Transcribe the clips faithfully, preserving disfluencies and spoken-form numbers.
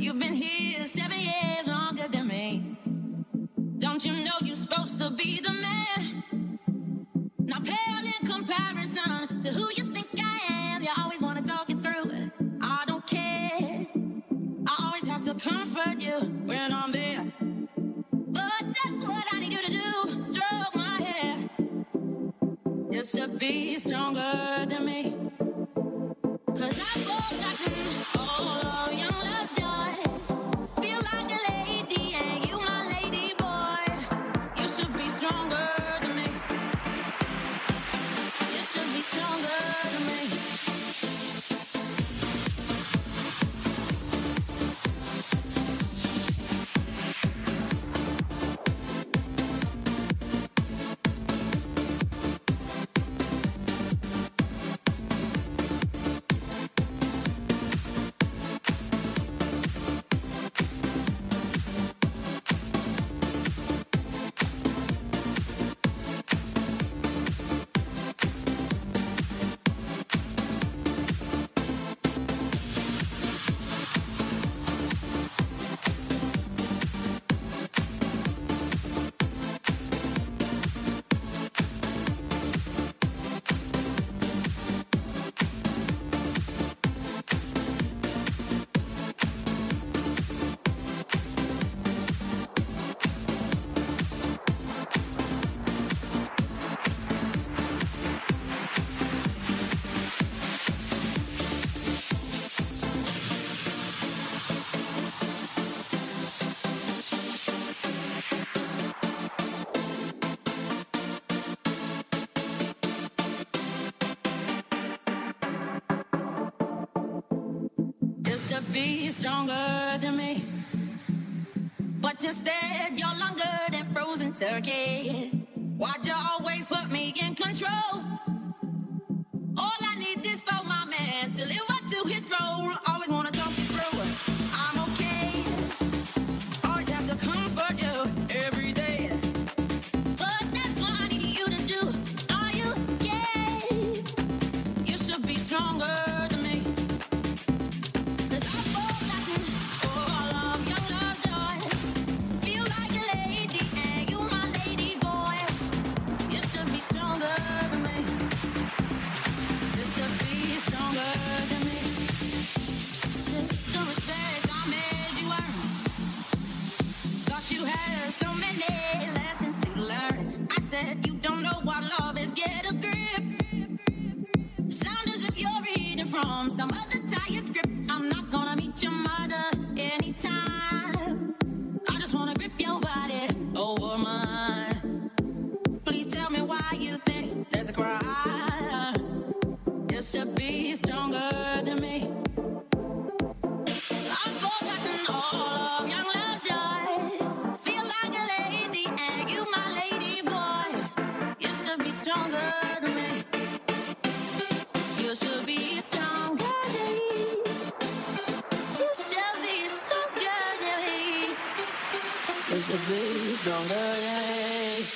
You've been here seven years longer than me. Don't you know you're supposed to be the man? Now pale in comparison to who you think I am. You always want to talk it through. I don't care. I always have to comfort you when I'm there. But that's what I need you to do. Stroke my hair. You should be stronger than me. Cause I've forgotten all of young love joy. Feel like a lady and you my lady boy. You should be stronger than me. You should be stronger than me. Be stronger than me, but instead you're longer than frozen turkey. Why'd you always put me in control? All I need is for my man to live up to his role. Always wanna talk you through. I'm okay. Always have to comfort you every day. But that's what I need you to do. Are you gay? You should be stronger. So many lessons to learn. I said you don't know what love is. Get a grip. Sound as if you're reading from some other tired script. I'm not gonna meet your mother anytime. I just wanna grip your body over mine. Please tell me why you think there's a cry. You should be stronger than me. I've forgotten all of young love's joy. Stronger than me. You should be stronger than me. You should be stronger than me. You should be stronger than me.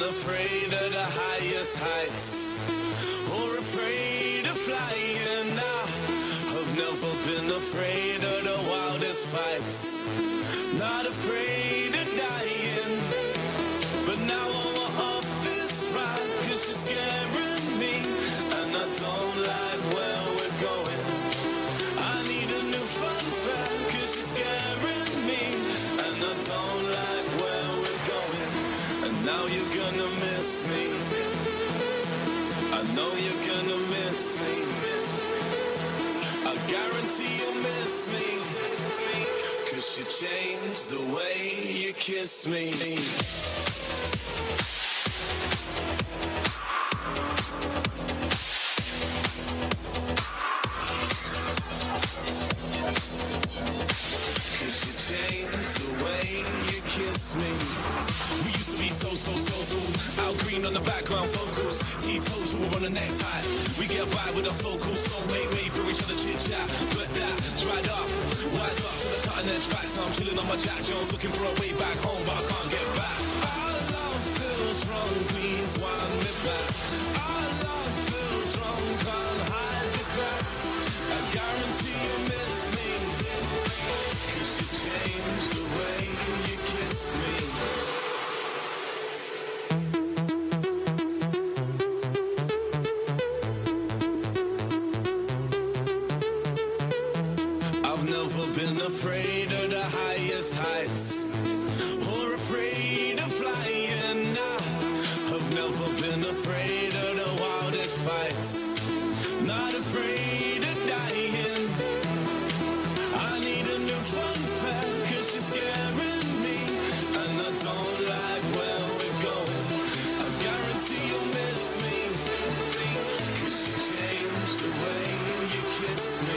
afraid of the highest heights, or afraid of flying. I've never been afraid of the wildest fights, not afraid of dying. But now I'm off this ride, cause she's scaring me, and I don't like where we're going. I need a new fun fact, cause she's scaring me, and I don't like where we're going. And now you're gonna miss me, I know you're gonna miss me, I guarantee you'll miss me, cause you changed the way you kiss me. Cause you changed the way you kiss me. We used to be so, so, so cool. Al Green on the background vocals. T-toes who were on the next high. We get by with our so-called soulmate, wait for each other chit-chat. But that dried up. Wise up to the cutting edge facts. Now I'm chilling on my Jack Jones, looking for a way back home, but I can't get back. Our love feels wrong, please wind me back. Our love feels wrong, can't hide the cracks. I guarantee you miss me, cause you changed the way you kiss me. I've never been afraid of the highest heights, or afraid of flying. I've never been afraid of the wildest fights, not afraid of dying. I need a new fun fact, cause she's scaring me, and I don't like where we're going. I guarantee you'll miss me, cause you changed the way you kiss me.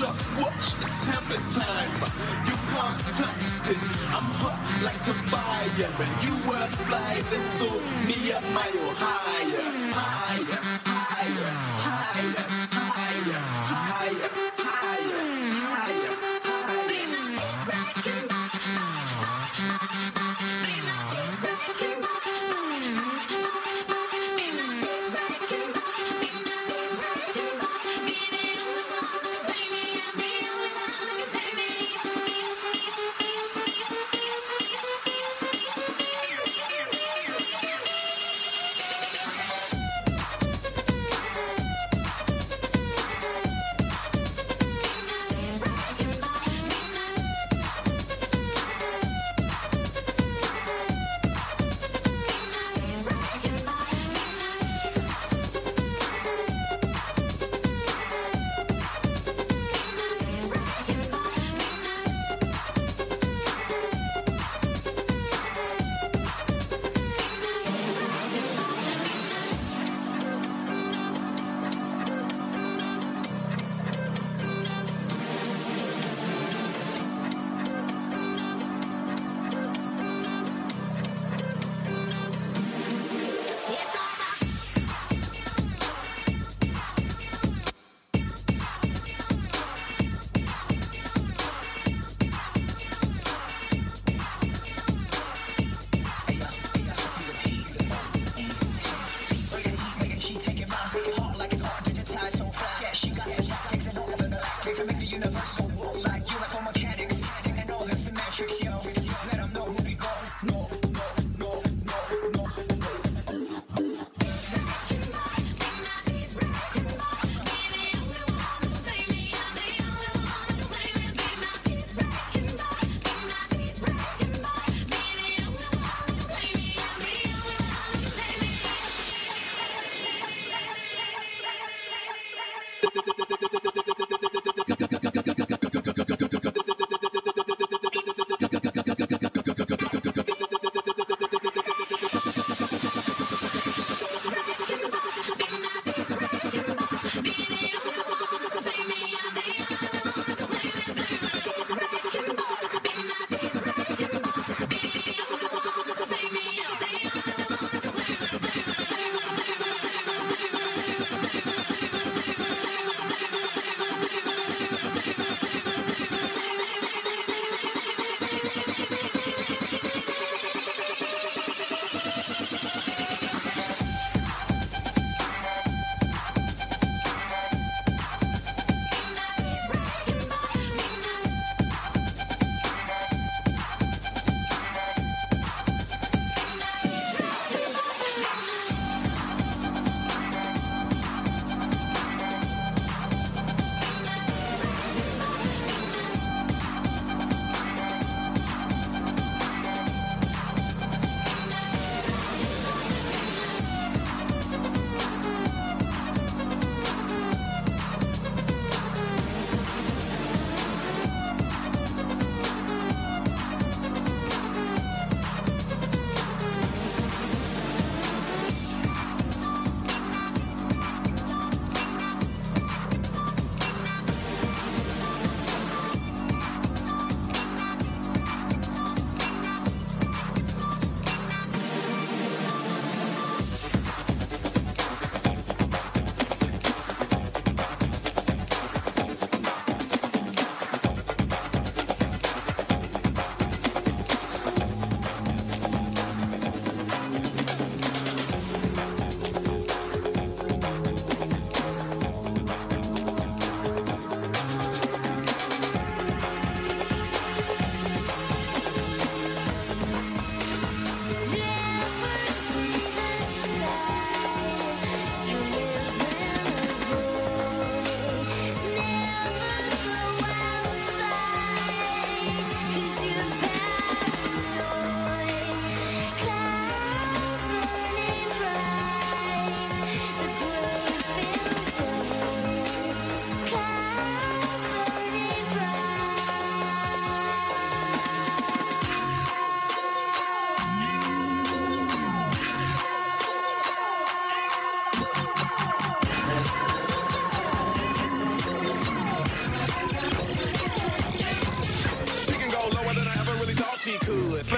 up, watch, it's hammer time. You can't touch this, I'm hot like a fire. And you were fly, then so me a mile higher, higher, higher, higher, higher, higher, higher, higher, higher. Be my breaking ball. Be my breaking ball. Be my breaking ball. Be my breaking ball. Be the only one to play me. I'm the only one who can save me.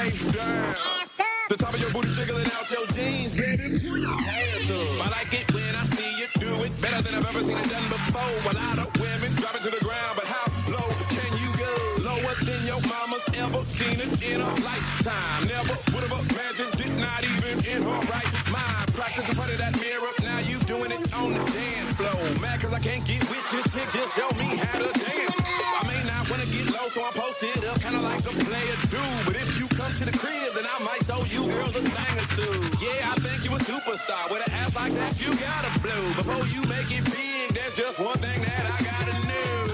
face down. The top of your booty jiggling out your jeans, baby. Hands up. I like it when I see you do it better than I've ever seen it done before. A lot of women drop it to the ground, but how low can you go? Lower than your mama's ever seen it in a lifetime. Never would have imagined it, not even in her right mind. Practice in front of that mirror, now you doing it on the dance floor. Mad cause I can't get with your chick, just show me how to dance. I may not wanna get low, so I'm posted up, kinda like a player do. But if you come to the crib, then I might show you girls a thing or two. Yeah, I think you a superstar. With an ass like that, you gotta blow. Before you make it big, there's just one thing that I gotta know.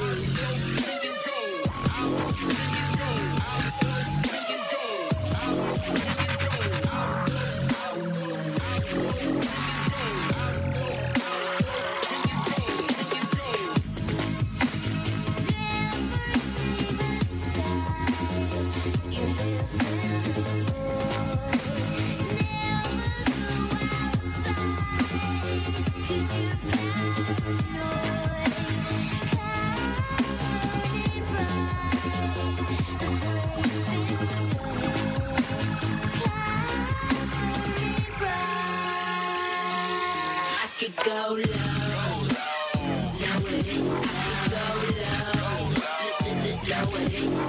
Go low, lower, I could go low, lower, I could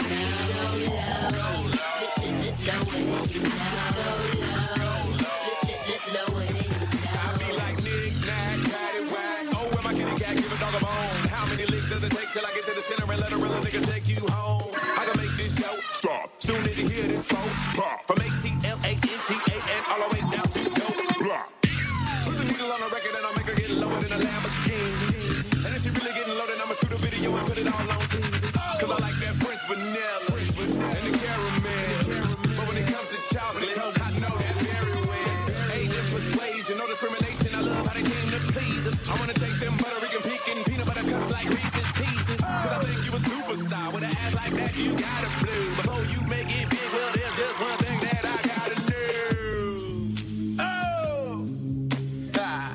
go low, lower, I be like Nick, Nack, Patty, Whack. Oh, where my kitty cat, give a dog a bone. How many licks does it take till I get to the center and let a real nigga take you home? I can make this show stop soon as you hear this phone pop. From A T L A N T A N all the way down to the block. Put the needle on the record and I'll make her get lower than a Lamborghini. And if she really getting low, then I'ma shoot a video and put it all on T V. Cause I like that French vanilla and the caramel. But when it comes to chocolate, I know that very well. Asian persuasion, no discrimination. I love how they seem to please us. I wanna taste them Puerto Rican pecan peanut butter cups like Reese's Pieces. Cause I think you a superstar. With an ass like that, you gotta blow. Before you make it big, well, there's just one thing that I gotta know. Oh! Ah.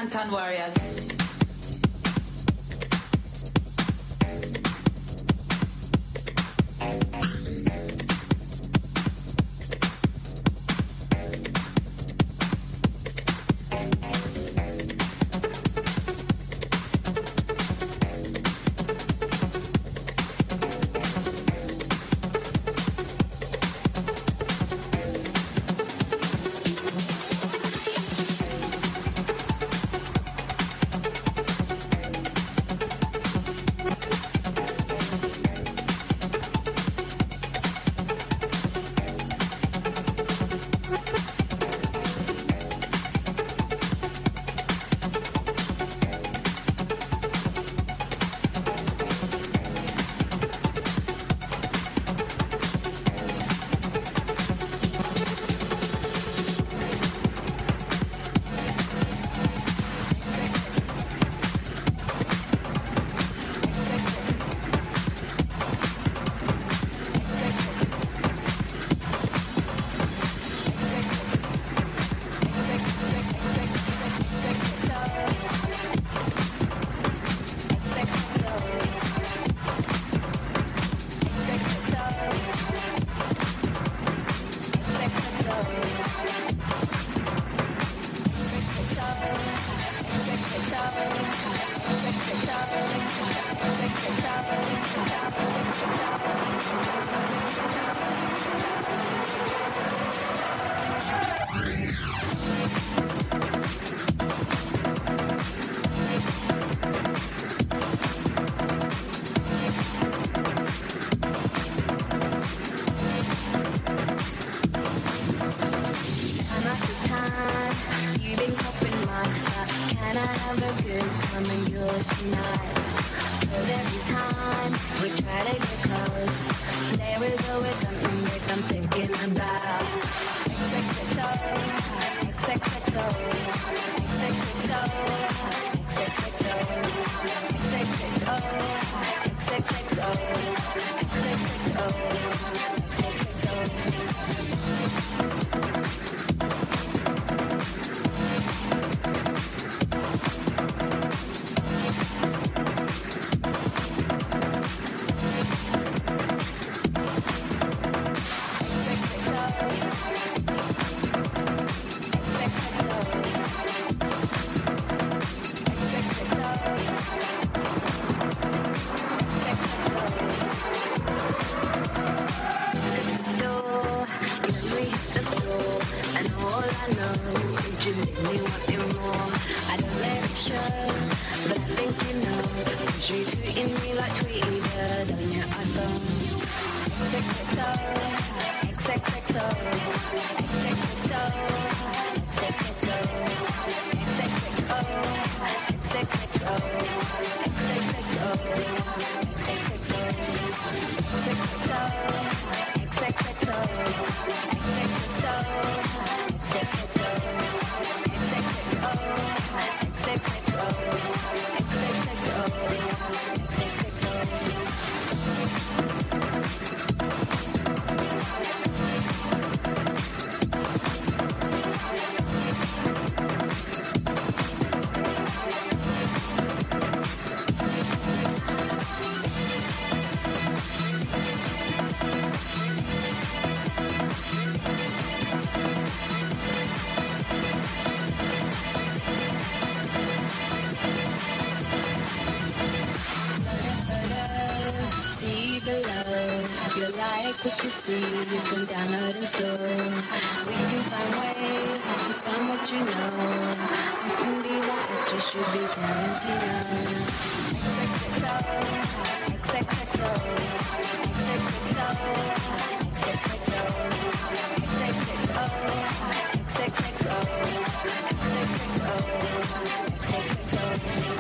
Anton Warriors. What you see, you can download and store. We can find ways to spend what you know. You can be what you should be Tarantino. X X X O, X X X O, X X X O, X X X O, X X X O, X X X O, X X X O, X X X O.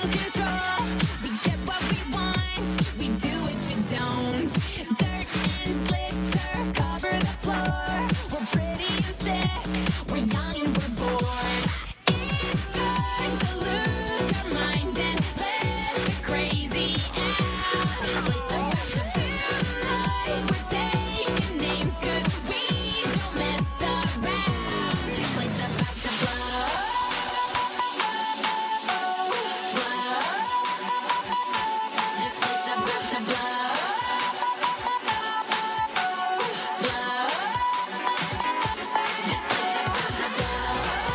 in control. We get what we want, we do what you don't. Dirt and glitter cover the floor. We're pretty and sick, we're young and we're bored. It's time to lose your mind and let the crazy out. This place about to tonight, we're taking names 'cause we don't mess around. This place about to blow, blow. This place about to blow, blow. This place about to blow.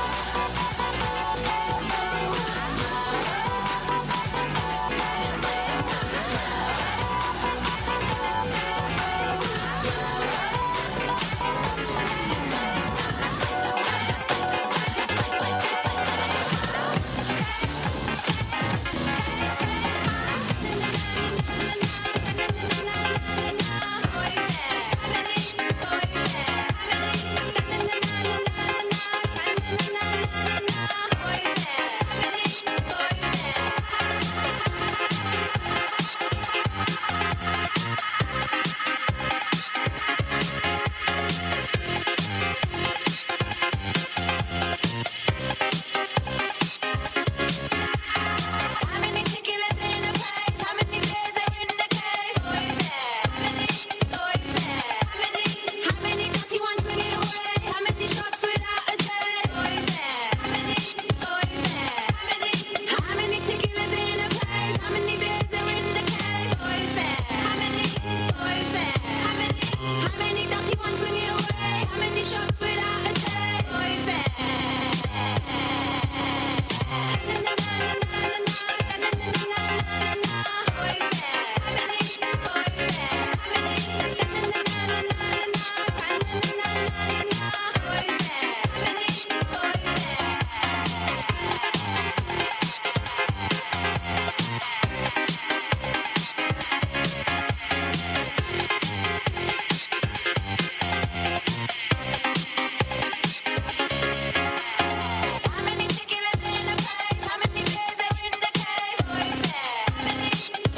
How many tequilas in a place? How many beers are in the case? How many? How many? How many dirty ones bring it away? How many shots without a trace? How many? How many tequilas in a place? How many beers are in the case? How many? How many? How many dirty ones bring it away? How many shots without a trace? How many tequilas in a place? How many beers are in the case? How many?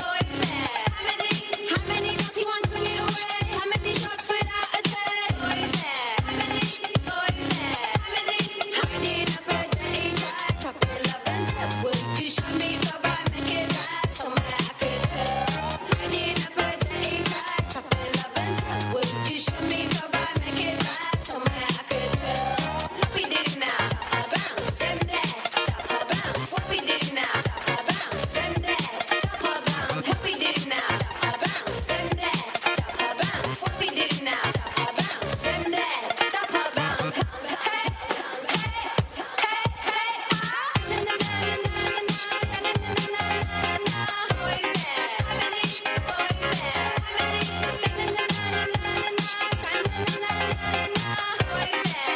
How many dirty ones bring it away? How many shots without a trace? How many? How many in a bread that ain't dry? Top in love and tap. Will you show me the right, make it right? Somewhere I could tell. How many in a bread that ain't dry? Top in love and tap. Will you show me the right, make it right? Somewhere I could tell. We did it now, bounce, them that, bounce. What we did now, bounce, them that, bounce. What we did now, bounce, them that, bounce. What we did now, bounce, them that, bounce. Hey, hey, hey, hey, ah. Na na na na na na na na na na na. Boys there, how many? Boys there, how many? Na na na na na na na na na na. Boys there.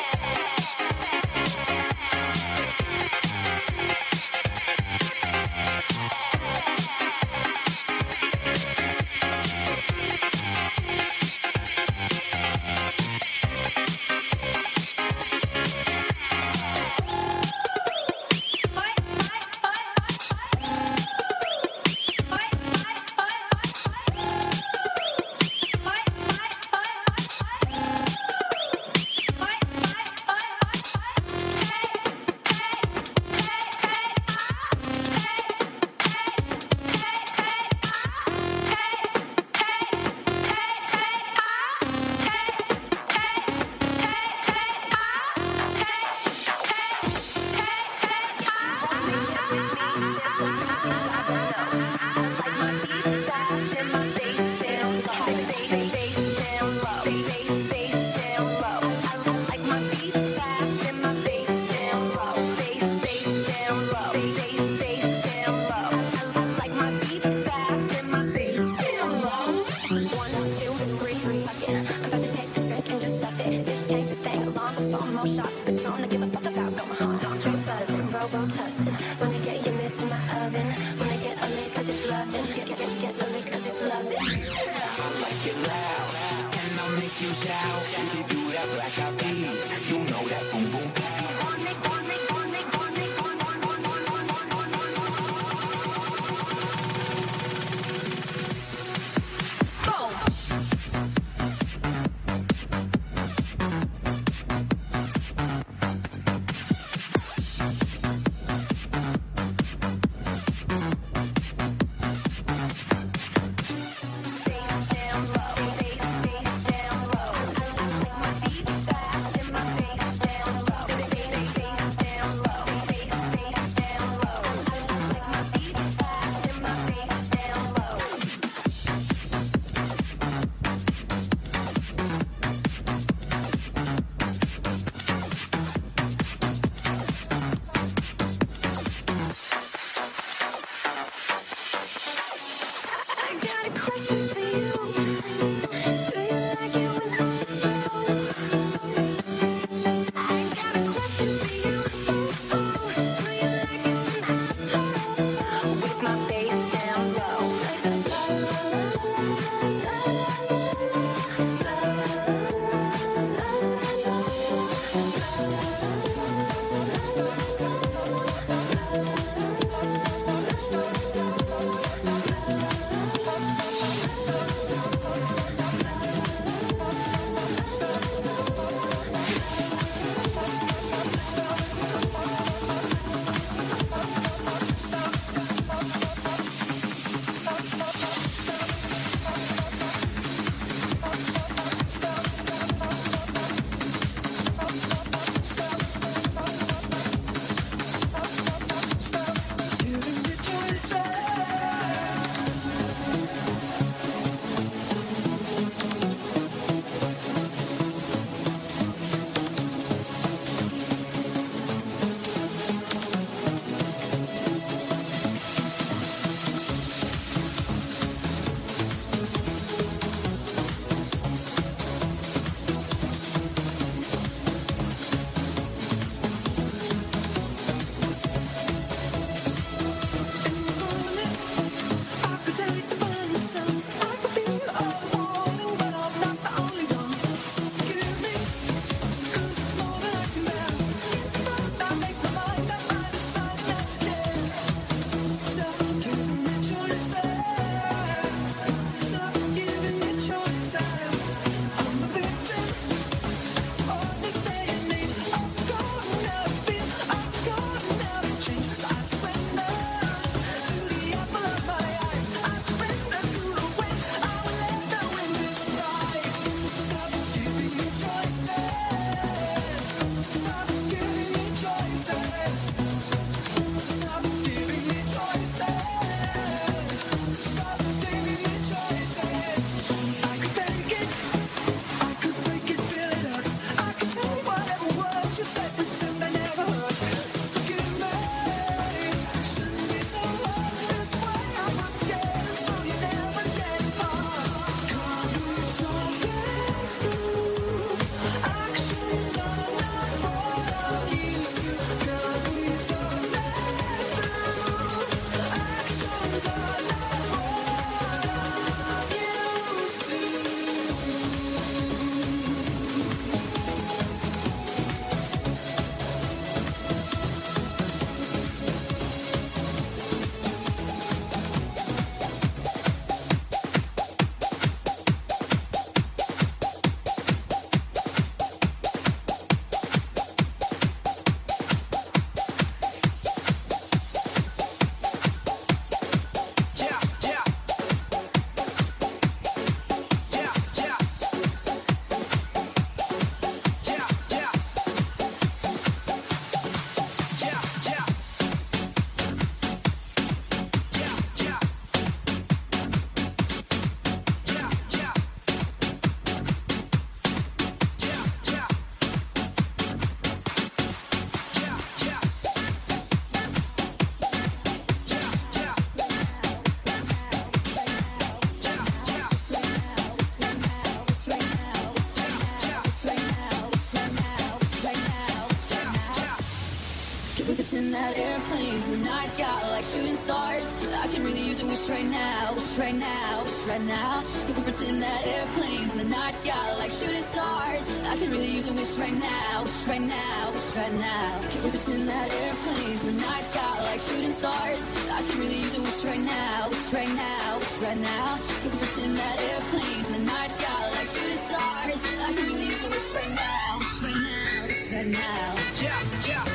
In that airplanes, the night sky like shooting stars. I can really use a wish right now, wish right now, wish right now. Can we pretend that airplanes, the night sky like shooting stars? I can really use a wish right now, wish right now, wish right now. Can we pretend that airplanes, the night sky like shooting stars? I can really use a wish right now, wish right now, wish right now. Can we pretend that airplanes, the night sky like shooting stars? I can really use a wish right now, wish right now, wish right now. Yeah, yeah.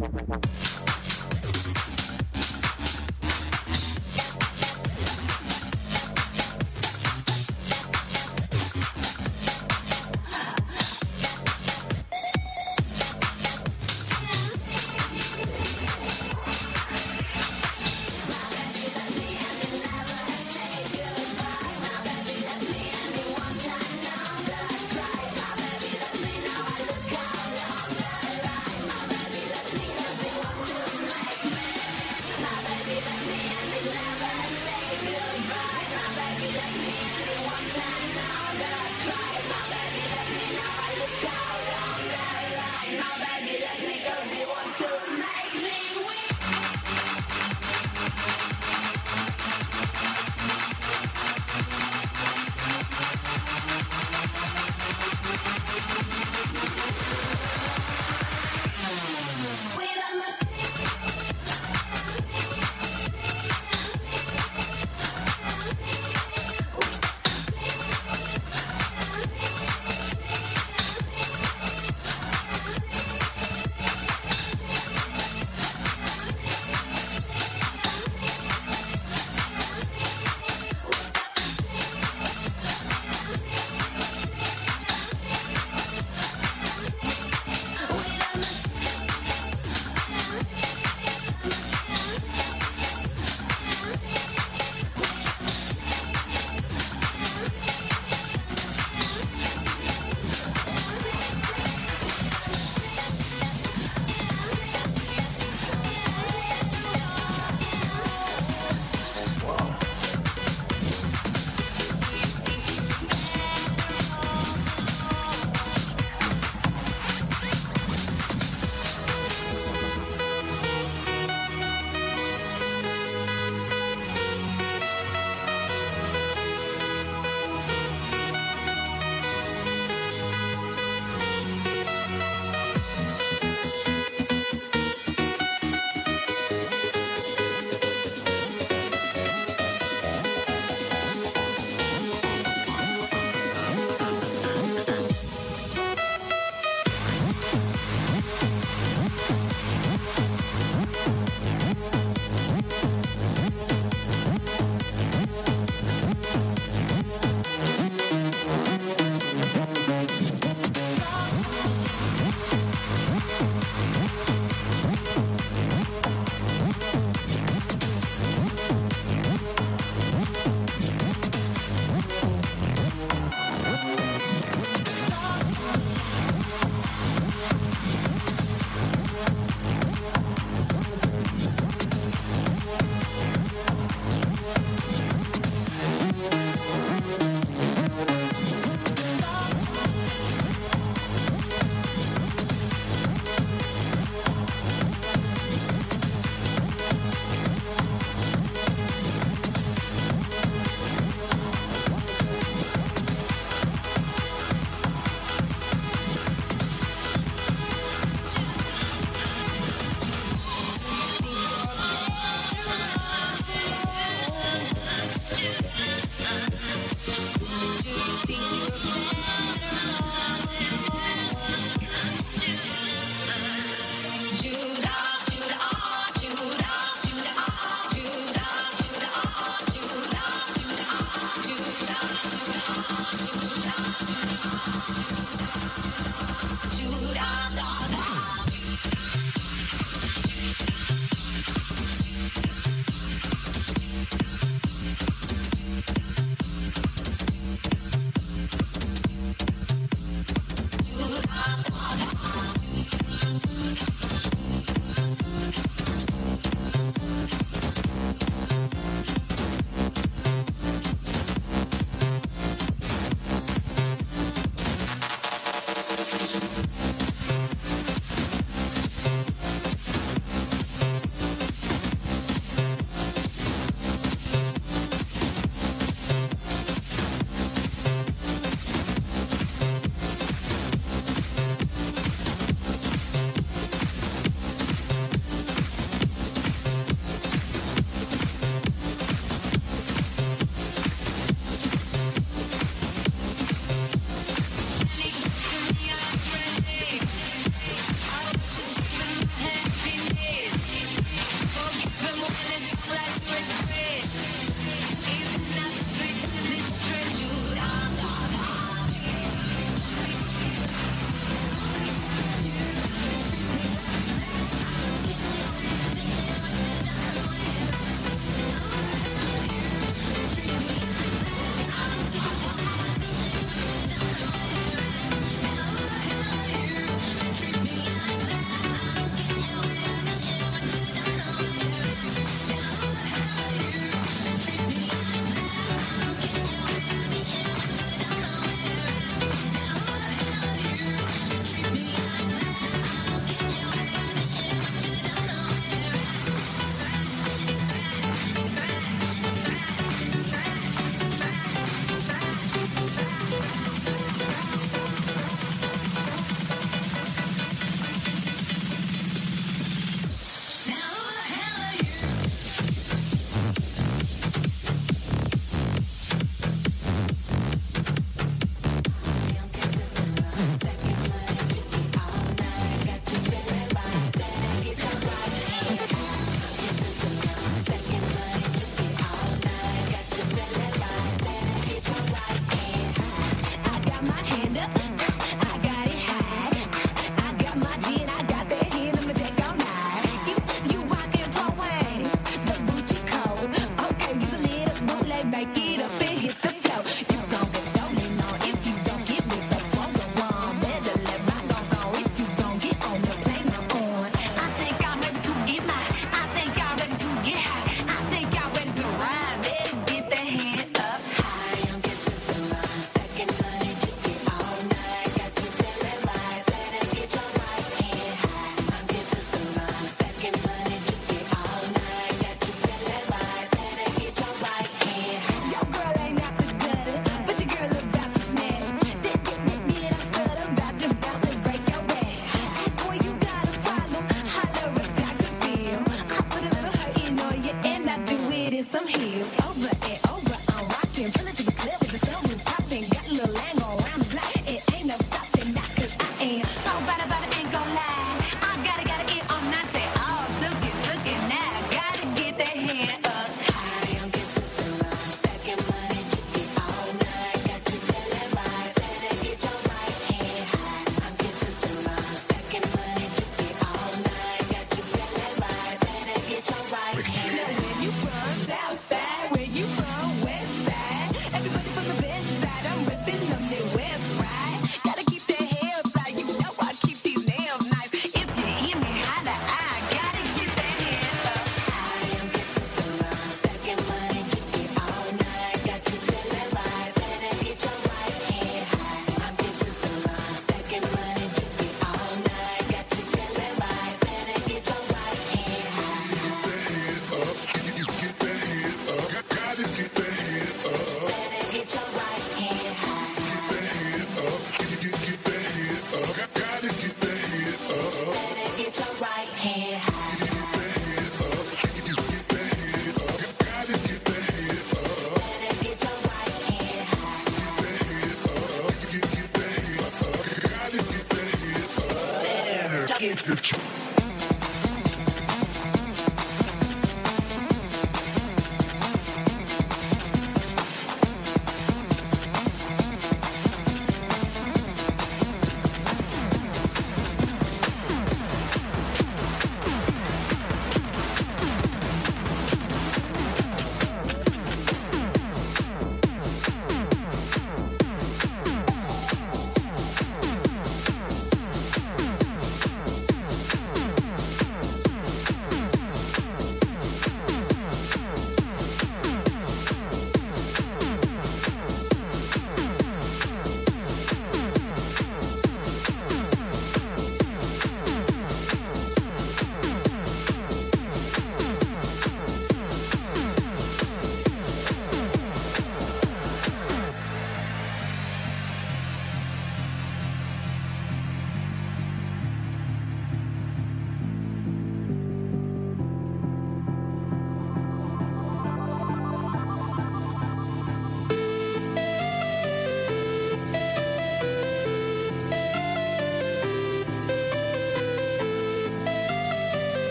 Because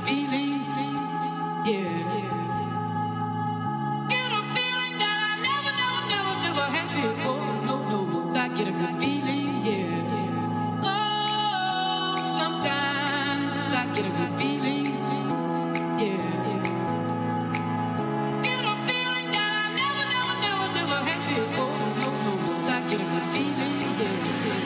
feeling, yeah. Get a feeling that I never, never, never, never had before. No, no, I get a good feeling, yeah. Oh, sometimes I get a good feeling, yeah. Get a feeling that I never, never, never, never had before. No, no, I get a good feeling, yeah.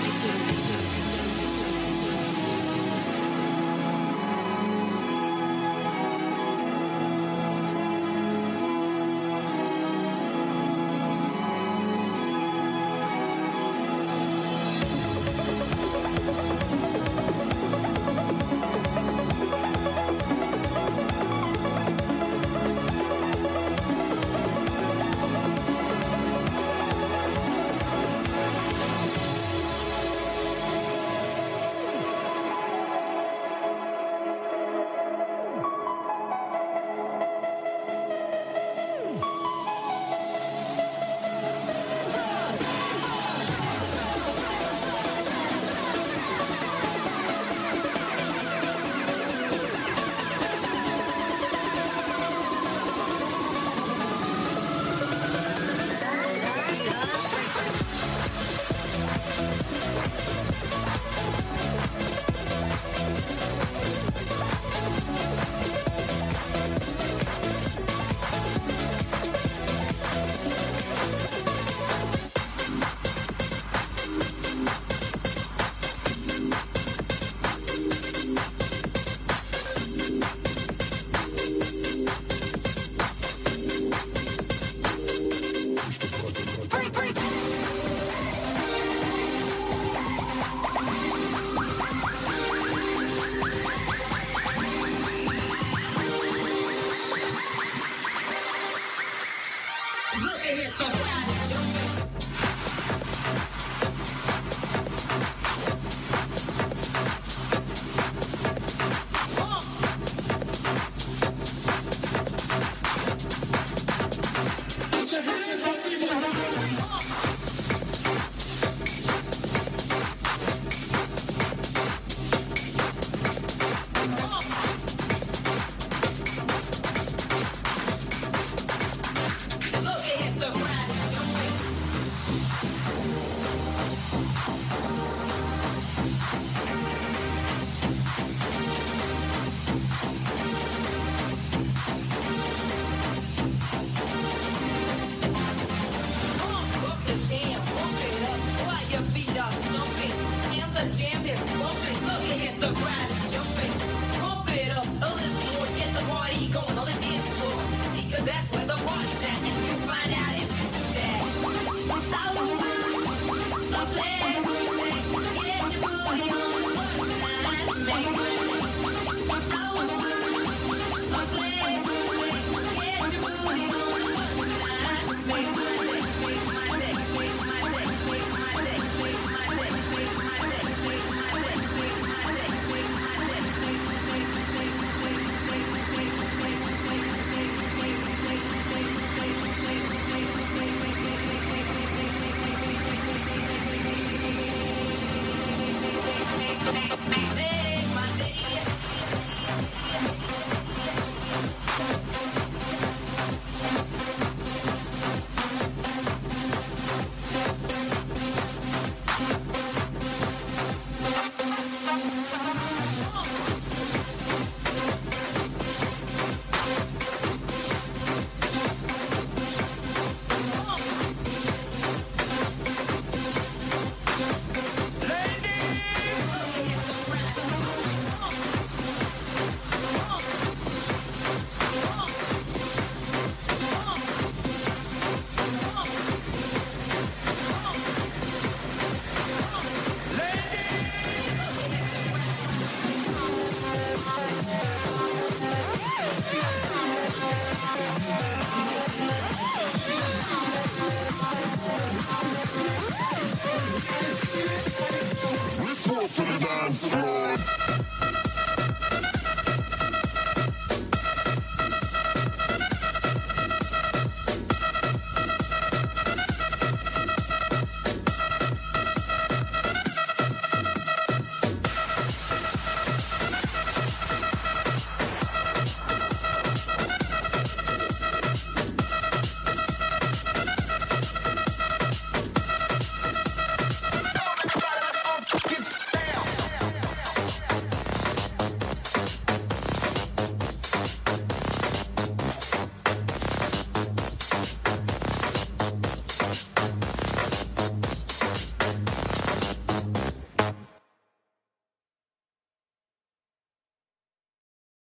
Jam is bumping, look ahead, the crowd is jumping. Pump it up a little more, get the party going on the dance floor. See, cause that's